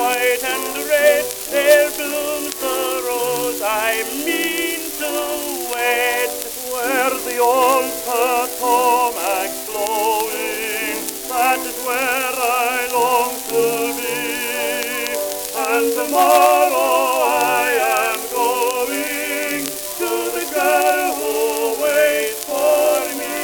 white and red, there blooms the rose I mean to wed. Where the old Potomac's flowing, that is where I long to be. And tomorrow I am going to the girl who waits for me.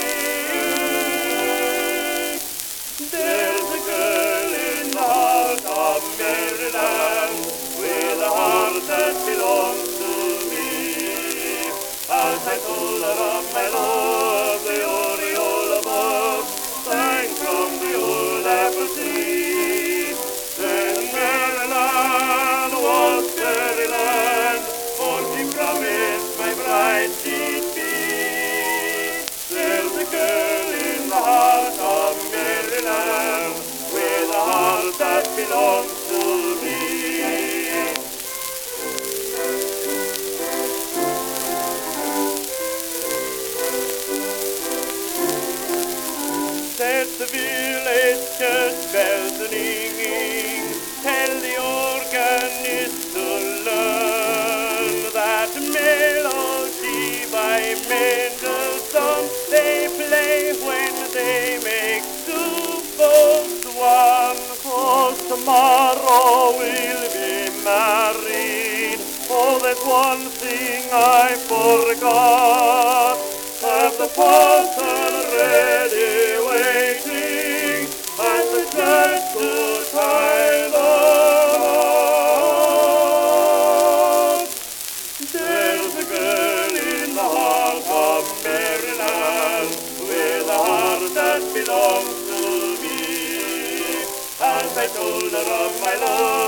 There's a girl in the heart of Maryland, with a heart that belongs to me. As I told her of my love, the aureole above sang from the old apple tree. Then Maryland was fairyland, for she promised my bride she'd be. There's a girl in the heart of Maryland, with a heart that belongs to me. There's the village church bells ringing, tell the organist to learn that melody by Mendelssohn they play when they make two boats one. 'Cause tomorrow we'll be married. Oh, there's one thing I forgot. Have the parson ready waiting at the church to tie the knot. There's a girl in the heart of Maryland, with a heart that belongs to me. As I told her of my love,